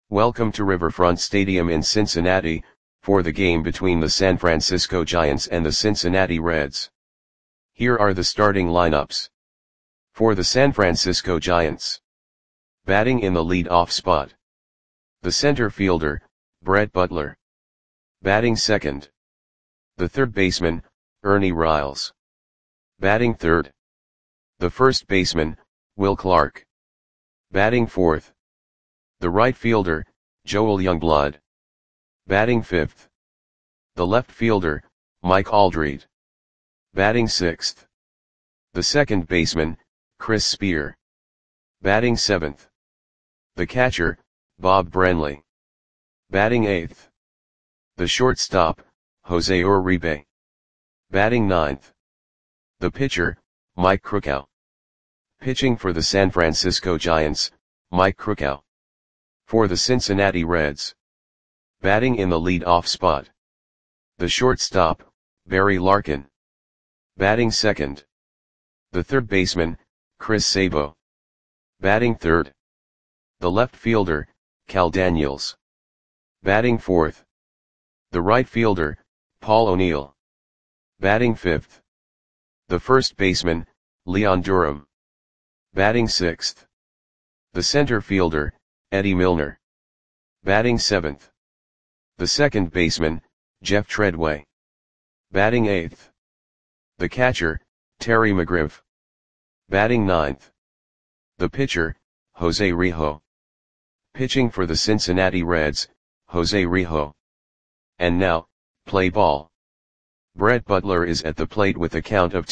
Welcome to Riverfront Stadium in Cincinnati, for the game between the San Francisco Giants and the Cincinnati Reds. Here are the starting lineups. For the San Francisco Giants. Batting in the lead-off spot. The center fielder, Brett Butler. Batting second. The third baseman, Ernie Riles. Batting third. The first baseman, Will Clark. Batting fourth. The right fielder, Joel Youngblood. Batting fifth. The left fielder, Mike Aldrete. Batting sixth. The second baseman, Chris Spear. Batting seventh. The catcher, Bob Brenly. Batting eighth. The shortstop, Jose Uribe. Batting ninth. The pitcher, Mike Krukow. Pitching for the San Francisco Giants, Mike Krukow. For the Cincinnati Reds. Batting in the lead-off spot. The shortstop, Barry Larkin. Batting second. The third baseman, Chris Sabo. Batting third. The left fielder, Cal Daniels. Batting fourth. The right fielder, Paul O'Neill. Batting fifth. The first baseman, Leon Durham. Batting sixth. The center fielder, Eddie Milner. Batting seventh. The second baseman, Jeff Treadway. Batting eighth. The catcher, Terry McGriff. Batting ninth. The pitcher, Jose Rijo. Pitching for the Cincinnati Reds, Jose Rijo. And now, play ball. Brett Butler is at the plate with a count of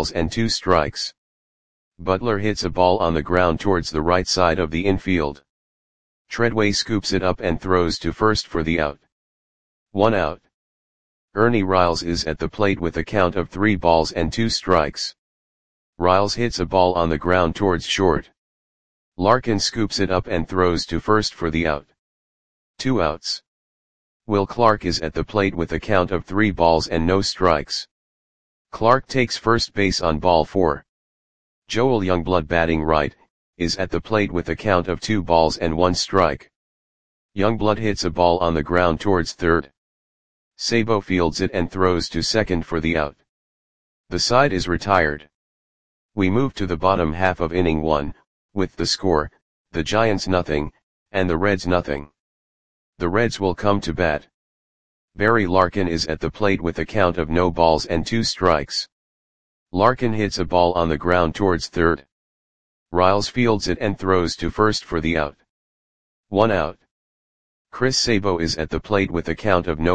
2-2. Butler hits a ball on the ground towards the right side of the infield. Treadway scoops it up and throws to first for the out. 1 out. Ernie Riles is at the plate with a count of 3-2. Riles hits a ball on the ground towards short. Larkin scoops it up and throws to first for the out. 2 outs. Will Clark is at the plate with a count of 3-0. Clark takes first base on ball 4. Joel Youngblood, batting right, is at the plate with a count of 2-1. Youngblood hits a ball on the ground towards third. Sabo fields it and throws to second for the out. The side is retired. We move to the bottom half of inning 1, with the score, the Giants 0, and the Reds 0. The Reds will come to bat. Barry Larkin is at the plate with a count of 0-2. Larkin hits a ball on the ground towards third. Riles fields it and throws to first for the out. 1 out. Chris Sabo is at the plate with a count of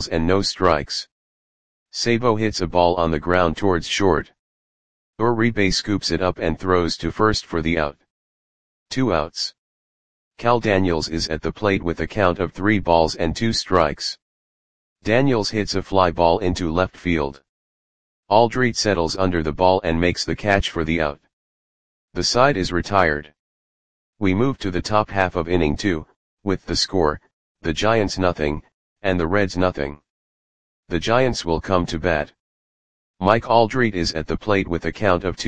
0-0. Sabo hits a ball on the ground towards short. Uribe scoops it up and throws to first for the out. 2 outs. Cal Daniels is at the plate with a count of 3-2. Daniels hits a fly ball into left field. Aldrete settles under the ball and makes the catch for the out. The side is retired. We move to the top half of inning 2, with the score, the Giants 0, and the Reds 0. The Giants will come to bat. Mike Aldrete is at the plate with a count of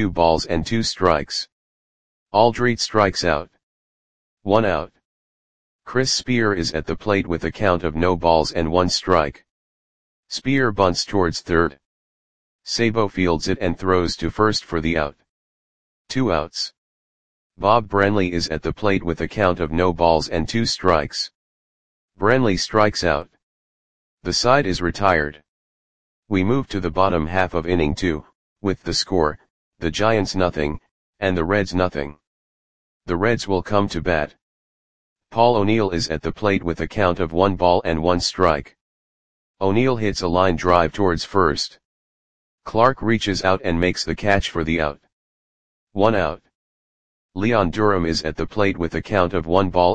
2-2. Aldrete strikes out. 1 out. Chris Spear is at the plate with a count of 0-1. Spear bunts towards third. Sabo fields it and throws to first for the out. 2 outs. Bob Brenly is at the plate with a count of 0-2. Brenly strikes out. The side is retired. We move to the bottom half of inning 2, with the score, the Giants 0, and the Reds 0. The Reds will come to bat. Paul O'Neill is at the plate with a count of 1-1. O'Neill hits a line drive towards first. Clark reaches out and makes the catch for the out. 1 out. Leon Durham is at the plate with a count of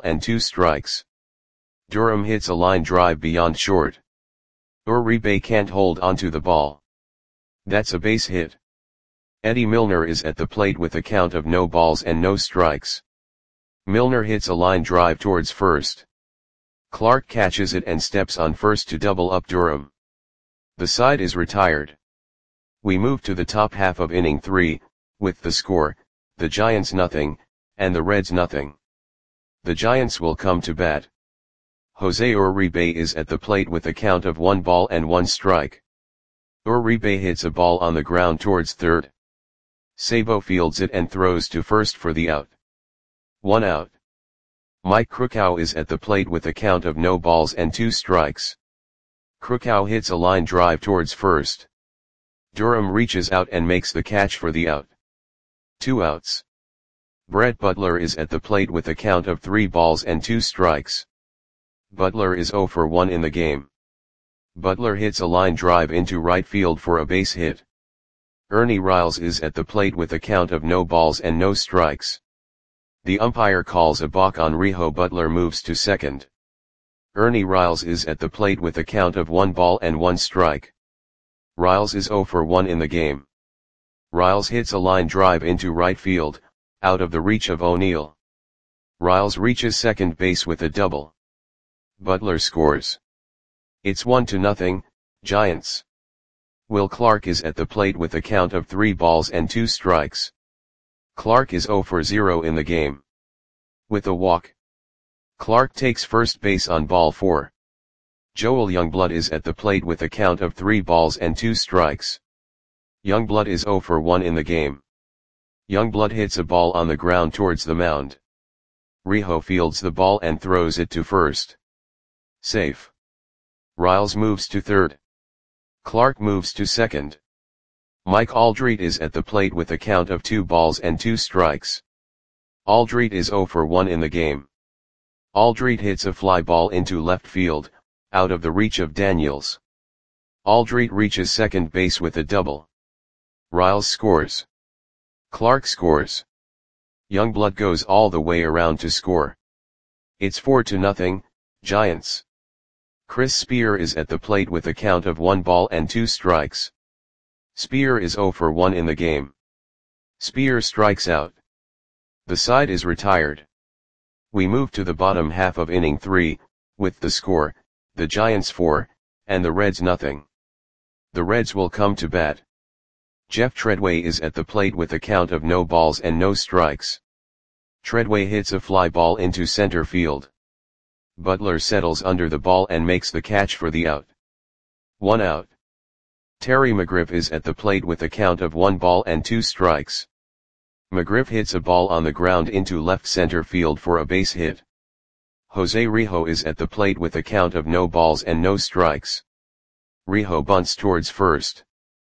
1-2. Durham hits a line drive beyond short. Uribe can't hold onto the ball. That's a base hit. Eddie Milner is at the plate with a count of 0-0. Milner hits a line drive towards first. Clark catches it and steps on first to double up Durham. The side is retired. We move to the top half of inning 3, with the score, the Giants 0, and the Reds 0. The Giants will come to bat. Jose Uribe is at the plate with a count of 1 ball and 1 strike. Uribe hits a ball on the ground towards third. Sabo fields it and throws to first for the out. 1 out. Mike Krukow is at the plate with a count of no balls and 2 strikes. Krukow hits a line drive towards first. Durham reaches out and makes the catch for the out. 2 outs. Brett Butler is at the plate with a count of 3 balls and 2 strikes. Butler is 0 for 1 in the game. Butler hits a line drive into right field for a base hit. Ernie Riles is at the plate with a count of no balls and no strikes. The umpire calls a balk on Riho. Butler moves to second. Ernie Riles is at the plate with a count of 1 ball and 1 strike. Riles is 0 for 1 in the game. Riles hits a line drive into right field, out of the reach of O'Neill. Riles reaches second base with a double. Butler scores. It's 1-0, Giants. Will Clark is at the plate with a count of 3 balls and 2 strikes. Clark is 0 for 0 in the game. With a walk. Clark takes first base on ball 4. Joel Youngblood is at the plate with a count of 3 balls and 2 strikes. Youngblood is 0 for 1 in the game. Youngblood hits a ball on the ground towards the mound. Riho fields the ball and throws it to first. Safe. Riles moves to third. Clark moves to second. Mike Aldrete is at the plate with a count of 2 balls and 2 strikes. Aldrete is 0 for 1 in the game. Aldrete hits a fly ball into left field, out of the reach of Daniels. Aldrete reaches second base with a double. Riles scores. Clark scores. Youngblood goes all the way around to score. It's 4-0, Giants. Chris Spear is at the plate with a count of 1 ball and 2 strikes. Spear is 0 for 1 in the game. Spear strikes out. The side is retired. We move to the bottom half of inning 3, with the score, the Giants 4, and the Reds nothing. The Reds will come to bat. Jeff Treadway is at the plate with a count of no balls and no strikes. Treadway hits a fly ball into center field. Butler settles under the ball and makes the catch for the out. 1 out. Terry McGriff is at the plate with a count of 1 ball and 2 strikes. McGriff hits a ball on the ground into left center field for a base hit. Jose Rijo is at the plate with a count of no balls and no strikes. Rijo bunts towards first.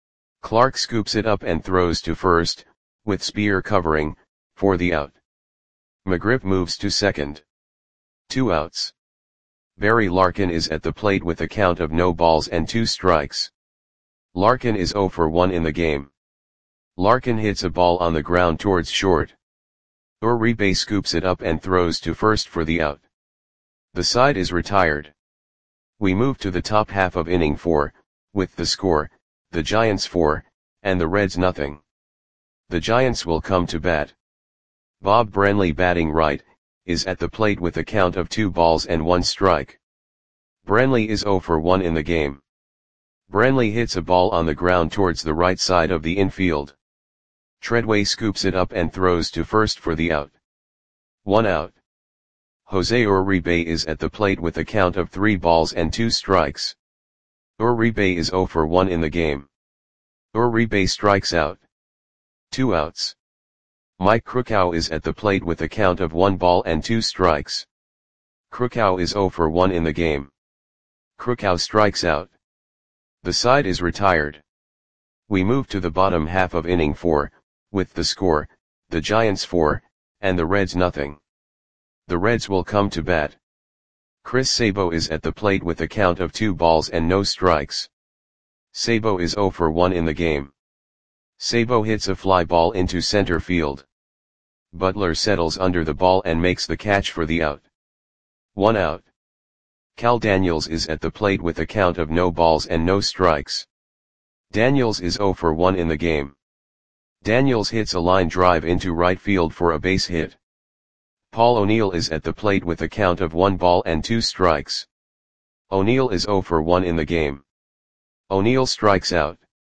Clark scoops it up and throws to first, with Spear covering, for the out. McGriff moves to second. 2 outs. Barry Larkin is at the plate with a count of no balls and 2 strikes. Larkin is 0 for 1 in the game. Larkin hits a ball on the ground towards short. Uribe scoops it up and throws to first for the out. The side is retired. We move to the top half of inning 4, with the score, the Giants 4, and the Reds nothing. The Giants will come to bat. Bob Branley, batting right, is at the plate with a count of 2 balls and 1 strike. Branley is 0 for 1 in the game. Branley hits a ball on the ground towards the right side of the infield. Treadway scoops it up and throws to first for the out. 1 out. Jose Uribe is at the plate with a count of 3 balls and 2 strikes. Uribe is 0 for 1 in the game. Uribe strikes out. 2 outs. Mike Krukow is at the plate with a count of 1 ball and 2 strikes. Krukow is 0 for 1 in the game. Krukow strikes out. The side is retired. We move to the bottom half of inning 4, with the score, the Giants 4, and the Reds nothing. The Reds will come to bat. Chris Sabo is at the plate with a count of 2 balls and no strikes. Sabo is 0 for 1 in the game. Sabo hits a fly ball into center field. Butler settles under the ball and makes the catch for the out. 1 out. Cal Daniels is at the plate with a count of no balls and no strikes. Daniels is 0 for 1 in the game. Daniels hits a line drive into right field for a base hit. Paul O'Neill is at the plate with a count of 1 ball and 2 strikes. O'Neill is 0 for 1 in the game. O'Neill strikes out.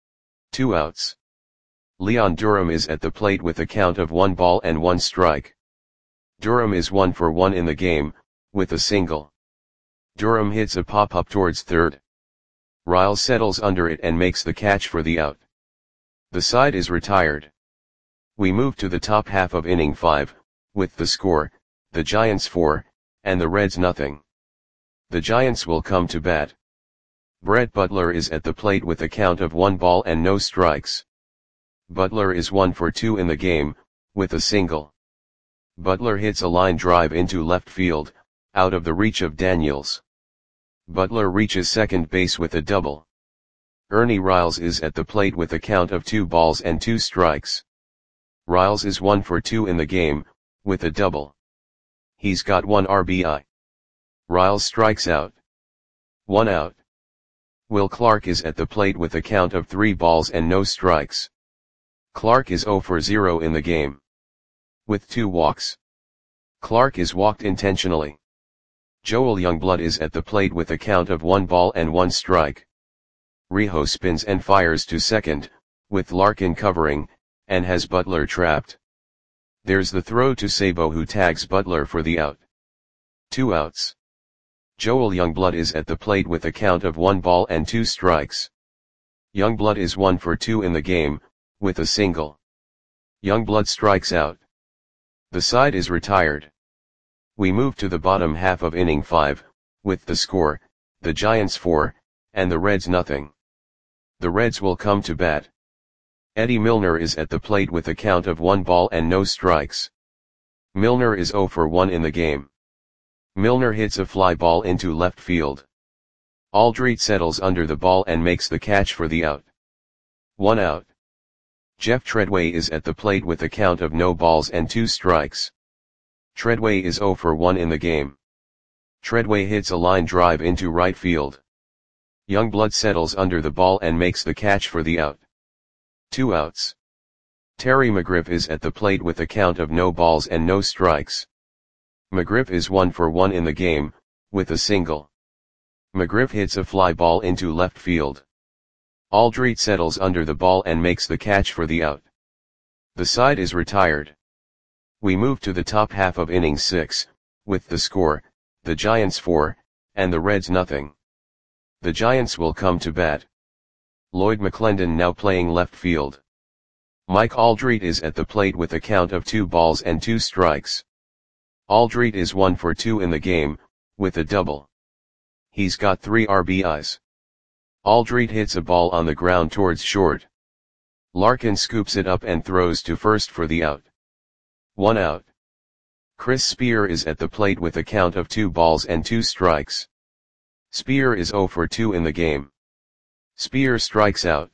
2 outs. Leon Durham is at the plate with a count of 1 ball and 1 strike. Durham is 1 for 1 in the game, with a single. Durham hits a pop-up towards third. Riles settles under it and makes the catch for the out. The side is retired. We move to the top half of inning 5, with the score, the Giants 4, and the Reds nothing. The Giants will come to bat. Brett Butler is at the plate with a count of 1 ball and no strikes. Butler is 1 for 2 in the game, with a single. Butler hits a line drive into left field, out of the reach of Daniels. Butler reaches second base with a double. Ernie Riles is at the plate with a count of 2 balls and 2 strikes. Riles is 1 for 2 in the game, with a double. He's got 1 RBI. Riles strikes out. 1 out. Will Clark is at the plate with a count of 3 balls and no strikes. Clark is 0 for 0 in the game, with 2 walks. Clark is walked intentionally. Joel Youngblood is at the plate with a count of 1 ball and 1 strike. Rijo spins and fires to second, with Larkin covering, and has Butler trapped. There's the throw to Sabo, who tags Butler for the out. 2 outs. Joel Youngblood is at the plate with a count of 1 ball and 2 strikes. Youngblood is 1 for 2 in the game, with a single. Youngblood strikes out. The side is retired. We move to the bottom half of inning 5, with the score, the Giants 4, and the Reds nothing. The Reds will come to bat. Eddie Milner is at the plate with a count of 1 ball and no strikes. Milner is 0 for 1 in the game. Milner hits a fly ball into left field. Aldrete settles under the ball and makes the catch for the out. 1 out. Jeff Treadway is at the plate with a count of no balls and 2 strikes. Treadway is 0 for 1 in the game. Treadway hits a line drive into right field. Youngblood settles under the ball and makes the catch for the out. 2 outs. Terry McGriff is at the plate with a count of no balls and no strikes. McGriff is 1 for 1 in the game, with a single. McGriff hits a fly ball into left field. Aldrete settles under the ball and makes the catch for the out. The side is retired. We move to the top half of inning 6, with the score, the Giants 4, and the Reds nothing. The Giants will come to bat. Lloyd McClendon now playing left field. Mike Aldrete is at the plate with a count of 2 balls and 2 strikes. Aldrete is 1 for 2 in the game, with a double. He's got 3 RBIs. Aldrete hits a ball on the ground towards short. Larkin scoops it up and throws to first for the out. 1 out. Chris Spear is at the plate with a count of 2 balls and 2 strikes. Spear is 0 for 2 in the game. Spear strikes out.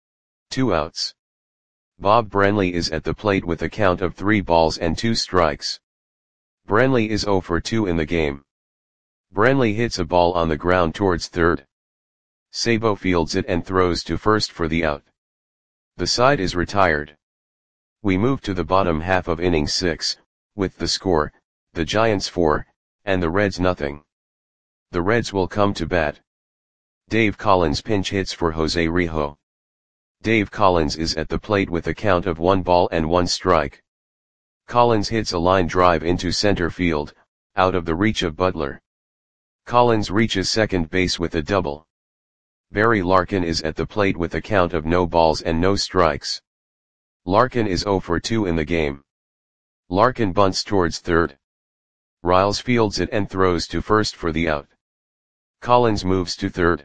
2 outs. Bob Branley is at the plate with a count of 3 balls and 2 strikes. Branley is 0 for 2 in the game. Branley hits a ball on the ground towards third. Sabo fields it and throws to first for the out. The side is retired. We move to the bottom half of inning 6, with the score, the Giants 4, and the Reds nothing. The Reds will come to bat. Dave Collins pinch hits for Jose Rijo. Dave Collins is at the plate with a count of 1 ball and 1 strike. Collins hits a line drive into center field, out of the reach of Butler. Collins reaches second base with a double. Barry Larkin is at the plate with a count of no balls and no strikes. Larkin is 0 for 2 in the game. Larkin bunts towards third. Riles fields it and throws to first for the out. Collins moves to third.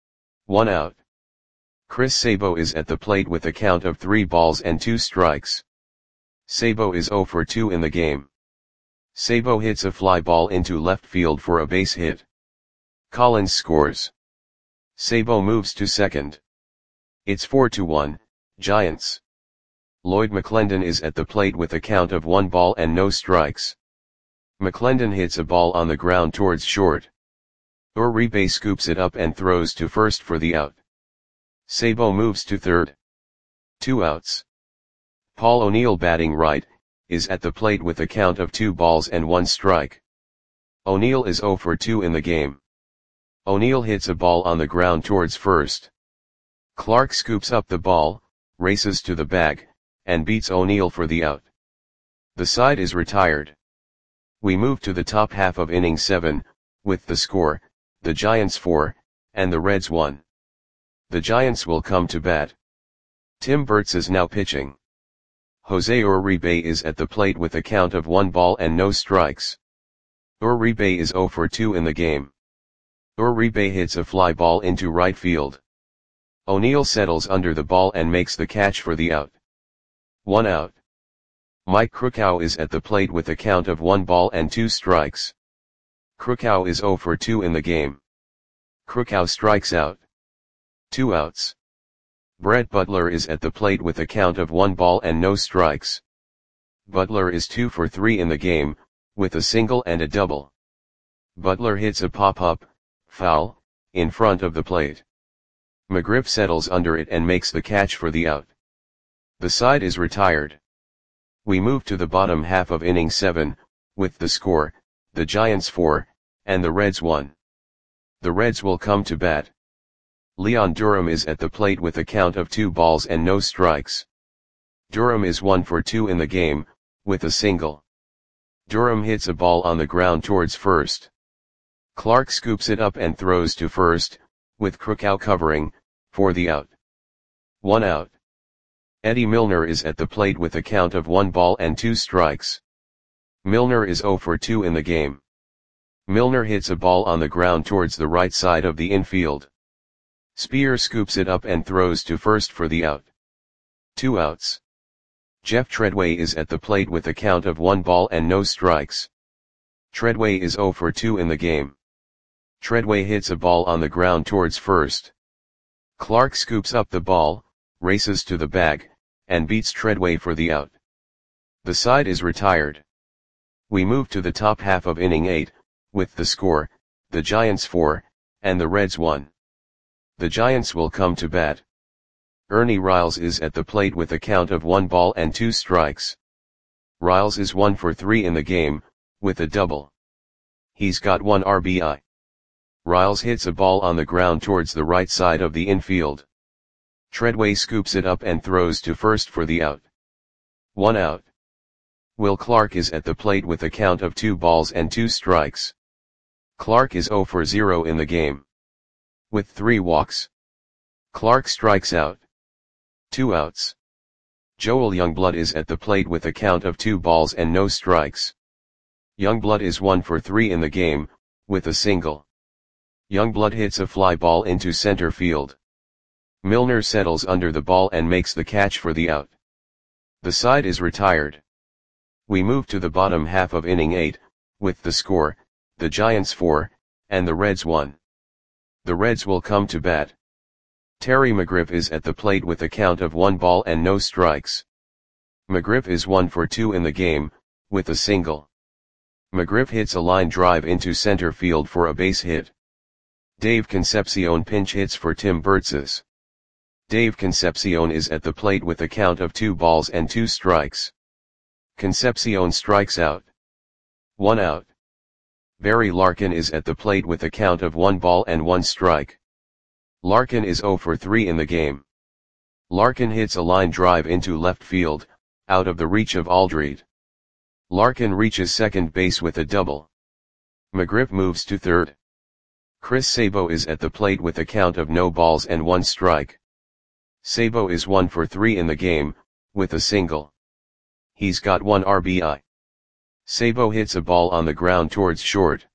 1 out. Chris Sabo is at the plate with a count of 3 balls and 2 strikes. Sabo is 0 for 2 in the game. Sabo hits a fly ball into left field for a base hit. Collins scores. Sabo moves to second. It's 4-1, Giants. Lloyd McClendon is at the plate with a count of 1 ball and no strikes. McClendon hits a ball on the ground towards short. Uribe scoops it up and throws to first for the out. Sabo moves to third. 2 outs. Paul O'Neill batting right, is at the plate with a count of 2 balls and 1 strike. O'Neill is 0 for 2 in the game. O'Neill hits a ball on the ground towards first. Clark scoops up the ball, races to the bag, and beats O'Neill for the out. The side is retired. We move to the top half of inning 7, with the score, the Giants 4, and the Reds 1. The Giants will come to bat. Tim Burtz is now pitching. Jose Uribe is at the plate with a count of 1 ball and no strikes. Uribe is 0 for 2 in the game. Uribe hits a fly ball into right field. O'Neill settles under the ball and makes the catch for the out. 1 out. Mike Krukow is at the plate with a count of 1 ball and 2 strikes. Krukow is 0 for 2 in the game. Krukow strikes out. 2 outs. Brett Butler is at the plate with a count of 1 ball and no strikes. Butler is 2 for 3 in the game, with a single and a double. Butler hits a pop-up, foul, in front of the plate. McGriff settles under it and makes the catch for the out. The side is retired. We move to the bottom half of inning 7, with the score, the Giants 4, and the Reds 1. The Reds will come to bat. Leon Durham is at the plate with a count of 2 balls and no strikes. Durham is 1 for 2 in the game, with a single. Durham hits a ball on the ground towards first. Clark scoops it up and throws to first, with Krukow covering, for the out. 1 out. Eddie Milner is at the plate with a count of 1 ball and 2 strikes. Milner is 0 for 2 in the game. Milner hits a ball on the ground towards the right side of the infield. Spear scoops it up and throws to first for the out. 2 outs. Jeff Treadway is at the plate with a count of 1 ball and no strikes. Treadway is 0 for 2 in the game. Treadway hits a ball on the ground towards first. Clark scoops up the ball, races to the bag, and beats Treadway for the out. The side is retired. We move to the top half of inning 8, with the score, the Giants 4, and the Reds 1. The Giants will come to bat. Ernie Riles is at the plate with a count of 1 ball and 2 strikes. Riles is 1 for 3 in the game, with a double. He's got 1 RBI. Riles hits a ball on the ground towards the right side of the infield. Treadway scoops it up and throws to first for the out. 1 out. Will Clark is at the plate with a count of 2 balls and 2 strikes. Clark is 0 for 0 in the game. With 3 walks. Clark strikes out. 2 outs. Joel Youngblood is at the plate with a count of 2 balls and no strikes. Youngblood is 1 for 3 in the game, with a single. Youngblood hits a fly ball into center field. Milner settles under the ball and makes the catch for the out. The side is retired. We move to the bottom half of inning 8, with the score, the Giants 4, and the Reds 1. The Reds will come to bat. Terry McGriff is at the plate with a count of 1 ball and no strikes. McGriff is 1 for 2 in the game, with a single. McGriff hits a line drive into center field for a base hit. Dave Concepcion pinch hits for Tim Burtz's. Dave Concepcion is at the plate with a count of 2 balls and 2 strikes. Concepcion strikes out. 1 out. Barry Larkin is at the plate with a count of 1 ball and 1 strike. Larkin is 0 for 3 in the game. Larkin hits a line drive into left field, out of the reach of Aldred. Larkin reaches second base with a double. McGriff moves to third. Chris Sabo is at the plate with a count of no balls and 1 strike. Sabo is 1 for 3 in the game, with a single. He's got 1 RBI. Sabo hits a ball on the ground towards short.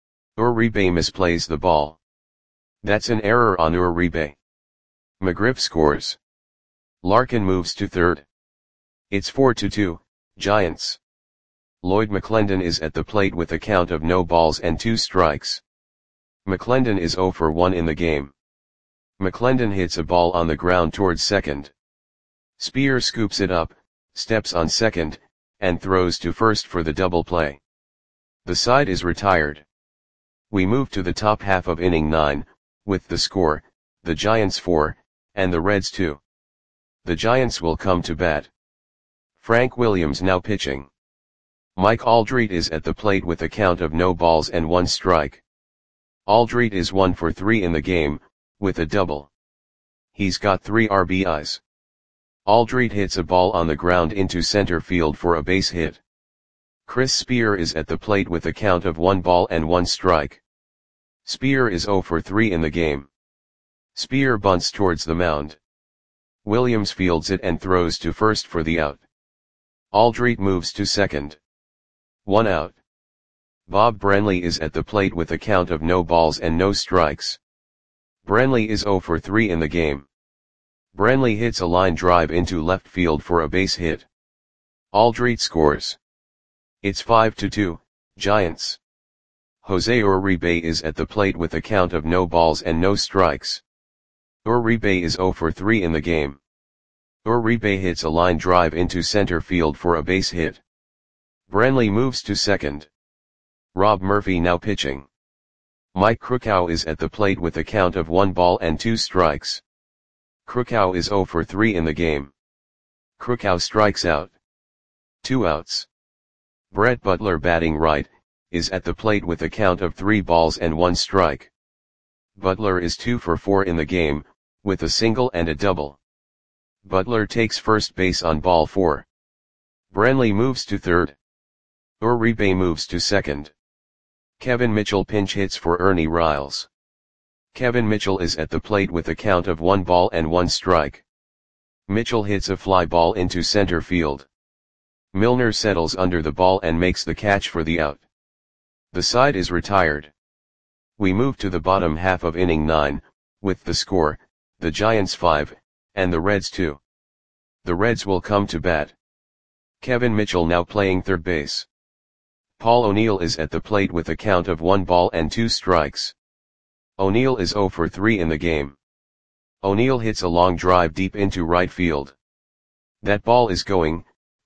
Uribe misplays the ball. That's an error on Uribe. McGriff scores. Larkin moves to third. It's 4-2, Giants. Lloyd McClendon is at the plate with a count of no balls and 2 strikes. McClendon is 0 for 1 in the game. McClendon hits a ball on the ground towards second. Spear scoops it up, steps on second, and throws to first for the double play. The side is retired. We move to the top half of inning 9, with the score, the Giants 4, and the Reds 2. The Giants will come to bat. Frank Williams now pitching. Mike Aldred is at the plate with a count of no balls and 1 strike. Aldred is 1 for 3 in the game, with a double. He's got 3 RBIs. Aldred hits a ball on the ground into center field for a base hit. Chris Spear is at the plate with a count of 1 ball and 1 strike. Spear is 0 for 3 in the game. Spear bunts towards the mound. Williams fields it and throws to first for the out. Aldrete moves to second. 1 out. Bob Brenly is at the plate with a count of no balls and no strikes. Brenly is 0 for 3 in the game. Brenly hits a line drive into left field for a base hit. Aldrete scores. It's 5-2, Giants. Jose Uribe is at the plate with a count of no balls and no strikes. Uribe is 0 for 3 in the game. Uribe hits a line drive into center field for a base hit. Brenly moves to second. Rob Murphy now pitching. Mike Krukow is at the plate with a count of 1 ball and 2 strikes. Krukow is 0 for 3 in the game. Krukow strikes out. 2 outs. Brett Butler batting right, is at the plate with a count of 3 balls and 1 strike. Butler is 2 for 4 in the game, with a single and a double. Butler takes first base on ball 4. Brenly moves to third. Uribe moves to second. Kevin Mitchell pinch hits for Ernie Riles. Kevin Mitchell is at the plate with a count of 1 ball and 1 strike. Mitchell hits a fly ball into center field. Milner settles under the ball and makes the catch for the out. The side is retired. We move to the bottom half of inning 9, with the score, the Giants 5, and the Reds 2. The Reds will come to bat. Kevin Mitchell now playing third base. Paul O'Neill is at the plate with a count of 1 ball and 2 strikes. O'Neill is 0 for 3 in the game. O'Neill hits a long drive deep into right field. That ball is going,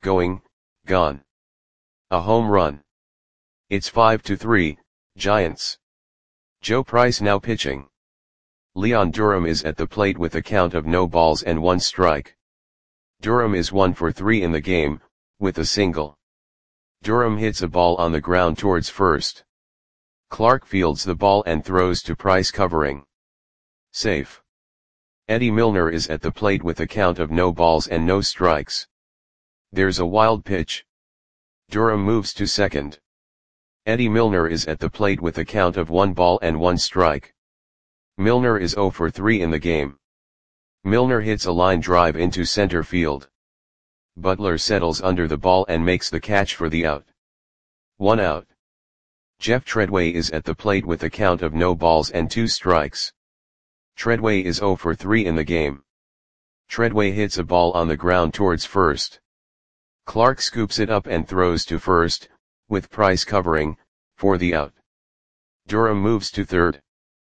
gone. A home run. It's 5-3, Giants. Joe Price now pitching. Leon Durham is at the plate with a count of no balls and 1 strike. Durham is 1 for 3 in the game, with a single. Durham hits a ball on the ground towards first. Clark fields the ball and throws to Price covering. Safe. Eddie Milner is at the plate with a count of no balls and no strikes. There's a wild pitch. Durham moves to second. Eddie Milner is at the plate with a count of 1 ball and 1 strike. Milner is 0 for 3 in the game. Milner hits a line drive into center field. Butler settles under the ball and makes the catch for the out. 1 out. Jeff Treadway is at the plate with a count of no balls and 2 strikes. Treadway is 0 for 3 in the game. Treadway hits a ball on the ground towards first. Clark scoops it up and throws to first, with Price covering, for the out. Durham moves to third.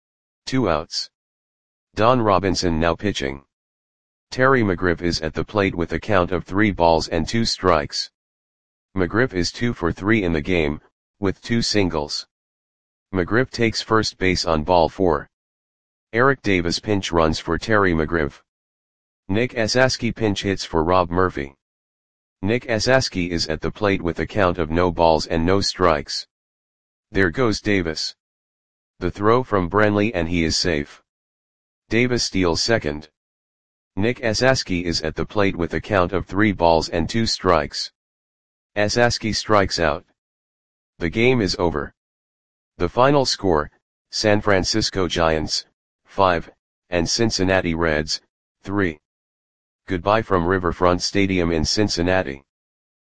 2 outs. Don Robinson now pitching. Terry McGriff is at the plate with a count of 3 balls and 2 strikes. McGriff is 2 for 3 in the game, with 2 singles. McGriff takes first base on ball 4. Eric Davis pinch runs for Terry McGriff. Nick Esaski pinch hits for Rob Murphy. Nick Esaski is at the plate with a count of no balls and no strikes. There goes Davis. The throw from Brenly and he is safe. Davis steals second. Nick Esaski is at the plate with a count of 3 balls and 2 strikes. Esaski strikes out. The game is over. The final score, San Francisco Giants, 5, and Cincinnati Reds, 3. Goodbye from Riverfront Stadium in Cincinnati.